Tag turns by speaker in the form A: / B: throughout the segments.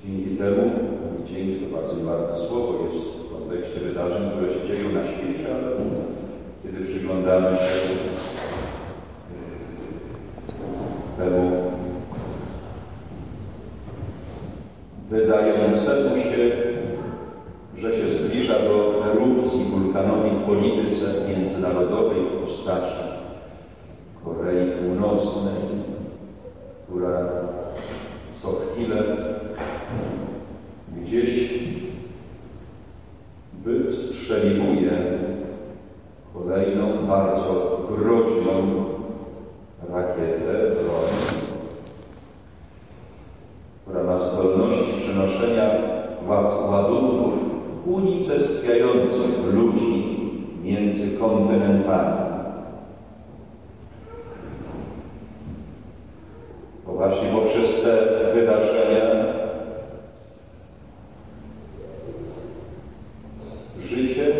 A: Dzięki temu, dzięki to bardzo ważne słowo jest w kontekście wydarzeń, które się dzieją na świecie, ale kiedy przyglądamy się temu wydającemu się, że się zbliża do erupcji wulkanowej w polityce międzynarodowej w postaci Korei Północnej, która co chwilę gdzieś wystrzeliwuje kolejną bardzo groźną rakietę, broń, która ma zdolności przenoszenia ładunków unicestwiających ludzi między kontynentami. To właśnie poprzez te wydarzenia życie,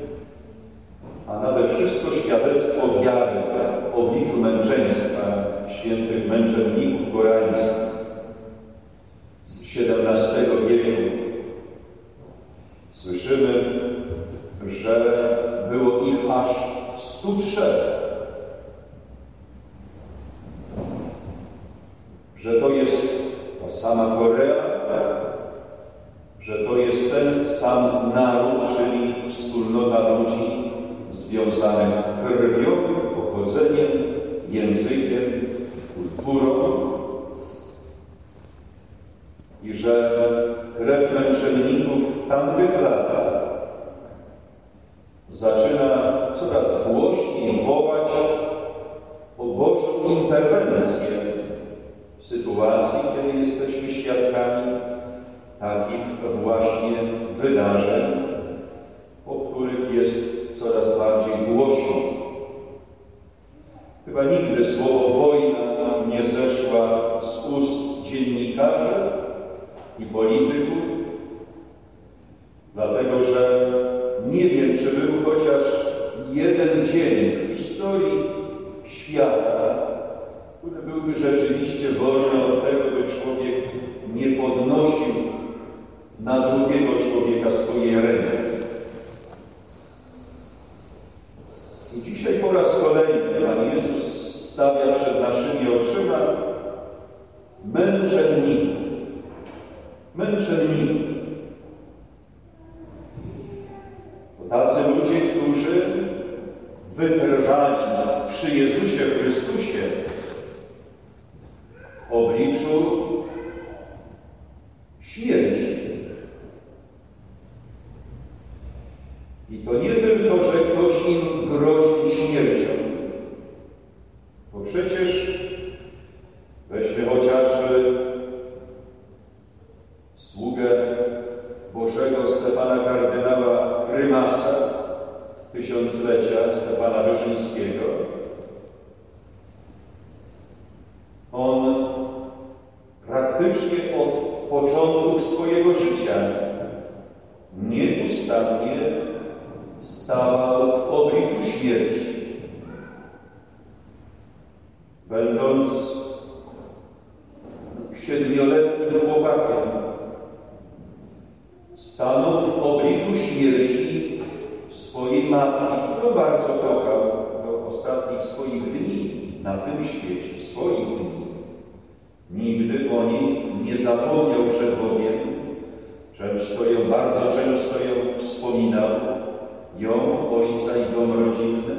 A: a nade wszystko świadectwo wiary w obliczu męczeństwa świętych męczenników koreańskich z XVII wieku. Słyszymy, że było ich aż 103. Że to jest ta sama Korea, że to jest ten sam naród, czyli wspólnota ludzi związanych krwią, pochodzeniem, językiem, kulturą i że krew męczenników tamtych lat zaczyna coraz głośniej wołać o Bożą interwencję w sytuacji, kiedy jesteśmy świadkami takich właśnie wydarzeń, o których jest coraz bardziej głośno. Chyba nigdy słowo wojna nie zeszła z ust dziennikarzy i polityków, dlatego że nie wiem, czy był chociaż jeden dzień w historii świata, który byłby rzeczywiście wolny od tego, by człowiek nie podnosił na drugiego człowieka swojej ręki. I dzisiaj po raz kolejny Pan Jezus stawia przed naszymi oczyma męczenników. Męczenników. To tacy ludzie, którzy wytrwali przy Jezusie Chrystusie w obliczu śmierci. I to nie tylko, że ktoś im grozi śmiercią, bo przecież weźmy chociażby sługę Bożego Stefana kardynała Rymasa, tysiąclecia Stefana Wyszyńskiego. On praktycznie od początków swojego życia nieustannie stawał w obliczu śmierci. Będąc 7-letnim chłopakiem, stanął w obliczu śmierci swojej matki, którą bardzo kochał do ostatnich swoich dni na tym świecie, swoich dni. Nigdy o niej nie zapomniał przed Bogiem. Bardzo często ją wspominał, ją, ojca i dom rodzinny.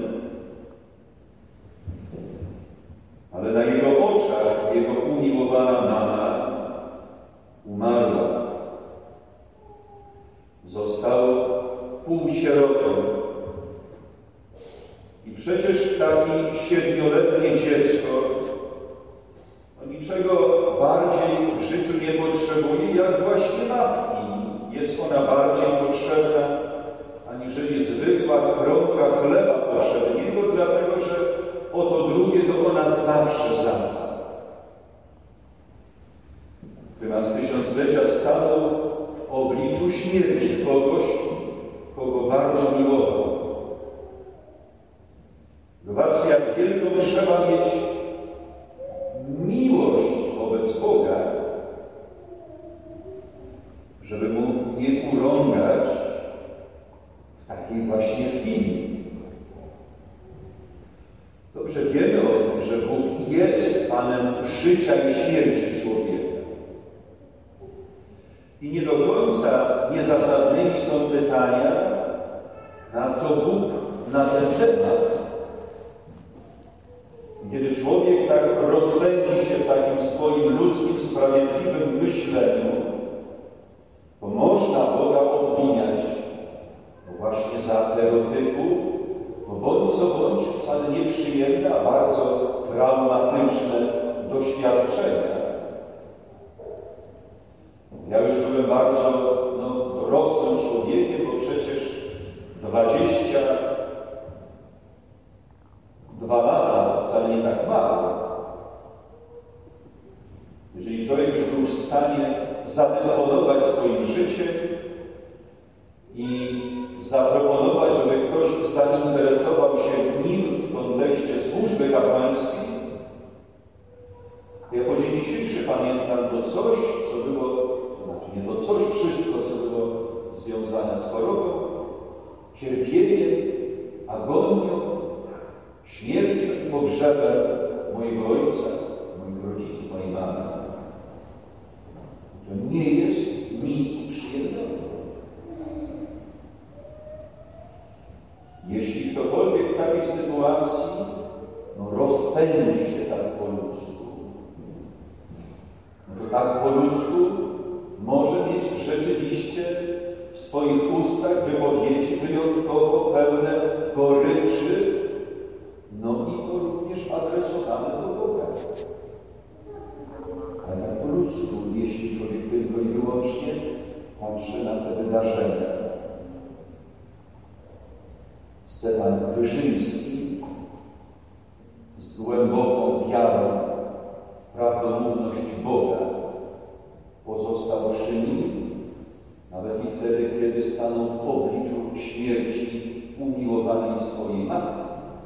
A: Ale na jego oczach jego umiłowana mama umarła. Został półsierotą. I przecież takie 7-letnie dziecko niczego bardziej w życiu nie potrzebuje, jak właśnie matki. Jest ona bardziej potrzebna, aniżeli zwykła kromka chleba powszedniego, dlatego że o to drugie to ona zawsze zadba. Natomiast tysiąclecia stanął w obliczu śmierci kogoś, kogo bardzo miłował. Zobaczcie, jak wielką trzeba mieć miłość wobec Boga, I nie do końca niezasadnymi są pytania, na co Bóg na ten temat. Kiedy człowiek tak rozpędzi się w takim swoim ludzkim, sprawiedliwym myśleniu, to można Boga obwiniać właśnie za tego typu, bo bądź co bądź wcale nieprzyjemne, a bardzo traumatyczne doświadczenia. Ja już byłem bardzo dorosłym człowiekiem, bo przecież 22 lata wcale nie tak mało. Jeżeli człowiek już był w stanie zadysponować swoim życiem i zaproponować, żeby ktoś zainteresował się nim w kontekście służby kapłańskiej, ja po dzień dzisiejszy pamiętam to coś, co było, to znaczy nie to coś, wszystko, co było związane z chorobą, cierpieniem, agonią, śmiercią i pogrzebem mojego ojca, moich rodziców, mojej mamy. To nie jest nic przyjemnego. Jeśli ktokolwiek w takiej sytuacji rozpędzi się tak po ludzku, to tak po ludzku może mieć rzeczywiście w swoich ustach wypowiedzi wyjątkowo pełne goryczy, i to również adresowane do Boga. Ale tak po ludzku, jeśli człowiek tylko i wyłącznie patrzy na te wydarzenia. Stefan Wyszyński z głęboką wiarą w prawdomówność Boga pozostał przy nim, nawet i wtedy, kiedy stanął w obliczu śmierci umiłowanej swojej matki.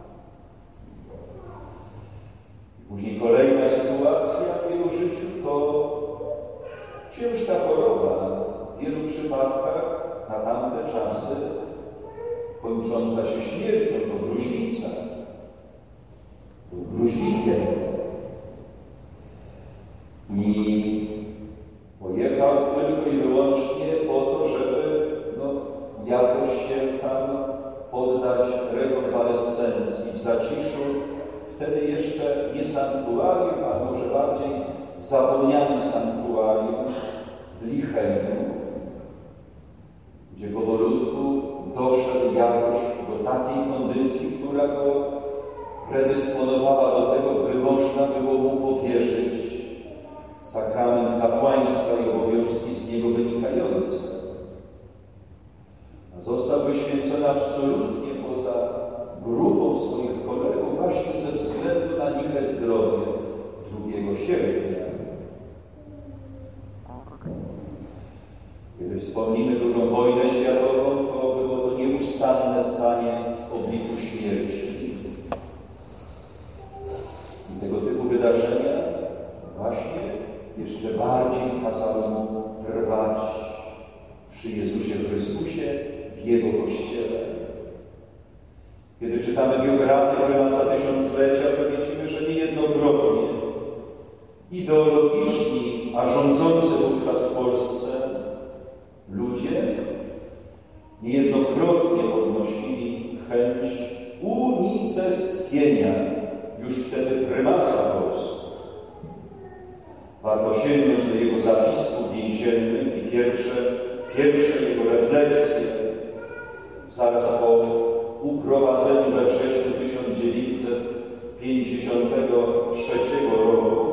A: Później kolejna sytuacja w jego życiu to ciężka choroba, w wielu przypadkach na tamte czasy kończąca się śmiercią, to gruźlica. Był gruźlikiem. I pojechał tylko i wyłącznie po to, żeby jakoś się tam poddać rekonwalescencji w zaciszu. Wtedy jeszcze nie sanktuarium, a może bardziej zapomnianym sanktuarium w Licheniu, gdzie powolutku doszedł jakoś do takiej kondycji, która go predysponowała do tego, by można było mu powierzyć sakrament kapłaństwa i obowiązki z niego wynikające. A został wyświęcony absolutnie poza grupą swoich kolegów właśnie ze względu na liche zdrowie 2 sierpnia. Kiedy wspomnimy II wojnę światową, to było to nieustanne stanie w obliczu śmierci. I tego typu wydarzenia właśnie jeszcze bardziej kazały mu trwać przy Jezusie Chrystusie w Jego Kościele. Kiedy czytamy biografię prymasa tysiąclecia, to widzimy, że niejednokrotnie ideologiczni, a rządzący wówczas w Polsce ludzie niejednokrotnie podnosili chęć unicestwienia już wtedy prymasa Polski. Warto sięgnąć do jego zapisków więziennych i pierwsze jego refleksje zaraz po uprowadzeniu we wrześniu 1953 roku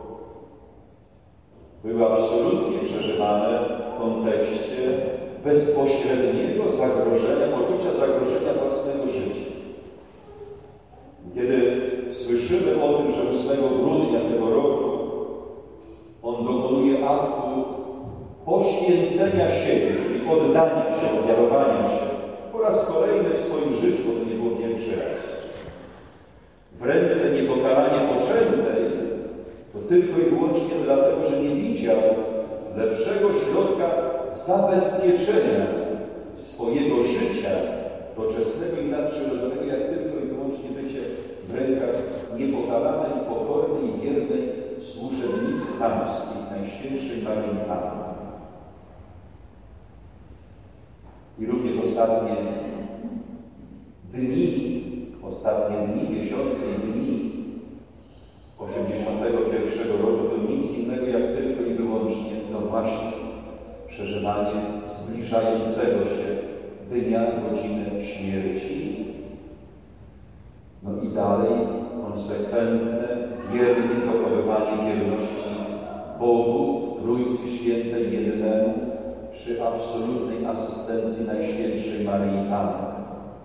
A: były absolutnie przeżywane w kontekście bezpośredniego zagrożenia, poczucia zagrożenia własnego życia. Kiedy słyszymy o tym, że 8 grudnia tego roku on dokonuje aktu poświęcenia siebie, czyli oddania się, ofiarowania się, po raz kolejny w swoim życiu, bo to nie było pierwszy raz, w ręce niepokalanie poczętej, to tylko i wyłącznie dlatego, że nie widział lepszego środka zabezpieczenia swojego życia doczesnego i nadprzyrodzonego, jak tylko i wyłącznie bycie w rękach niepokalanej, pokornej i wiernej służebnicy tamskiej, Najświętszej Maryi Panny. ostatnie dni, miesiące i dni 81 roku to nic innego jak tylko i wyłącznie, no właśnie, przeżywanie zbliżającego się dnia, godziny śmierci. No i dalej konsekwentne, wierne dochowywanie wierności Bogu, Trójcy Świętej jednemu, przy absolutnej asystencji Najświętszej Maryi Panny.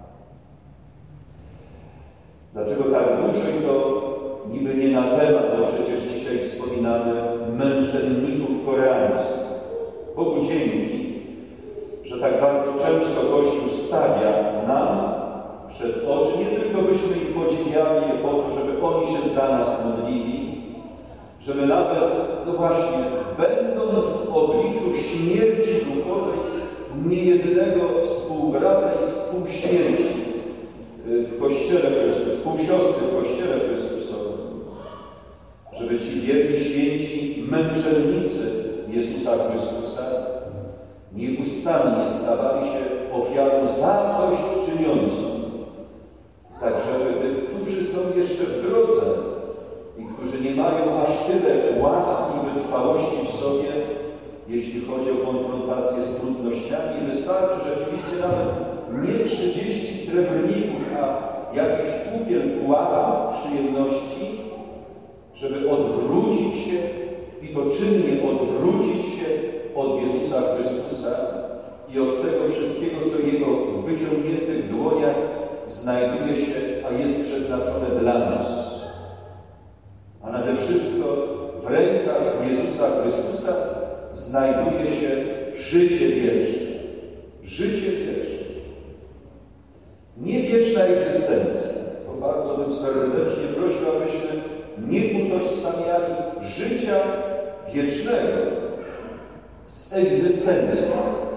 A: Dlaczego tak dużo i to niby nie na temat, bo przecież dzisiaj wspominamy męczenników koreańskich. Bogu dzięki, że tak bardzo często Kościół stawia nam przed oczy, nie tylko byśmy ich podziwiali je po to, żeby oni się za nas modlili, żeby nawet, no właśnie, będąc w obliczu śmierci duchowej niejednego współbrata i współśmierci w Kościele Chrystusowym, współsiostry w Kościele Chrystusowym, żeby ci wierni, święci męczennicy Jezusa Chrystusa nieustannie stawali się ofiarą zadośćczyniącą za grzechy tych, którzy są jeszcze w drodze i którzy nie mają aż tyle łaski i wytrwałości w sobie, jeśli chodzi o konfrontację z trudnościami. Wystarczy rzeczywiście nawet nie 30 srebrników, a jakiś kupiel kłamów przyjemności, żeby odwrócić się i to czynnie odwrócić się od Jezusa Chrystusa i od tego wszystkiego, co Jego w wyciągniętych dłoniach znajduje się, a jest przeznaczone dla nas. A nade wszystko w rękach Jezusa Chrystusa znajduje się życie wieczne. Życie wieczne. Nie wieczna egzystencja. To bardzo bym serdecznie prosił, abyśmy nie utożsamiali życia wiecznego z egzystencją.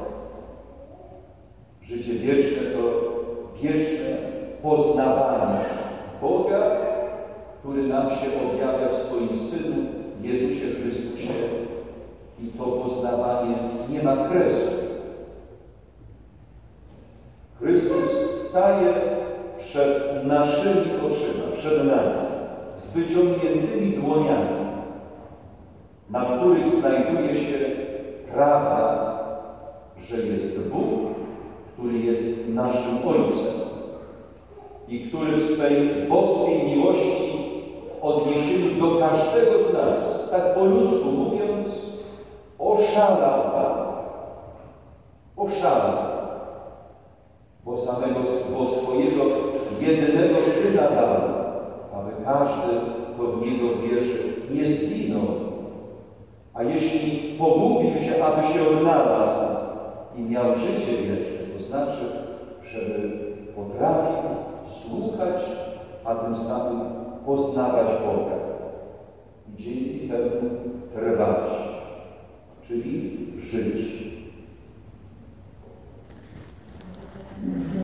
A: Życie wieczne to wieczne poznawanie Boga, który nam się objawia w swoim Synu, Jezusie Chrystusie. I to poznawanie nie ma kresu. Chrystus staje przed naszymi oczyma, przed nami, z wyciągniętymi dłoniami, na których znajduje się prawda, że jest Bóg, który jest naszym Ojcem i który w swej boskiej miłości w odniesieniu do każdego z nas, tak po ludzku mówiąc, oszalał, bo swojego jedynego Syna dał, aby każdy, kto w Niego wierzy, nie zginął, a jeśli pogubił się, aby się odnalazł i miał życie wieczne, to znaczy, żeby potrafił słuchać, a tym samym poznawać Boga i dzięki temu trwać, czyli żyć.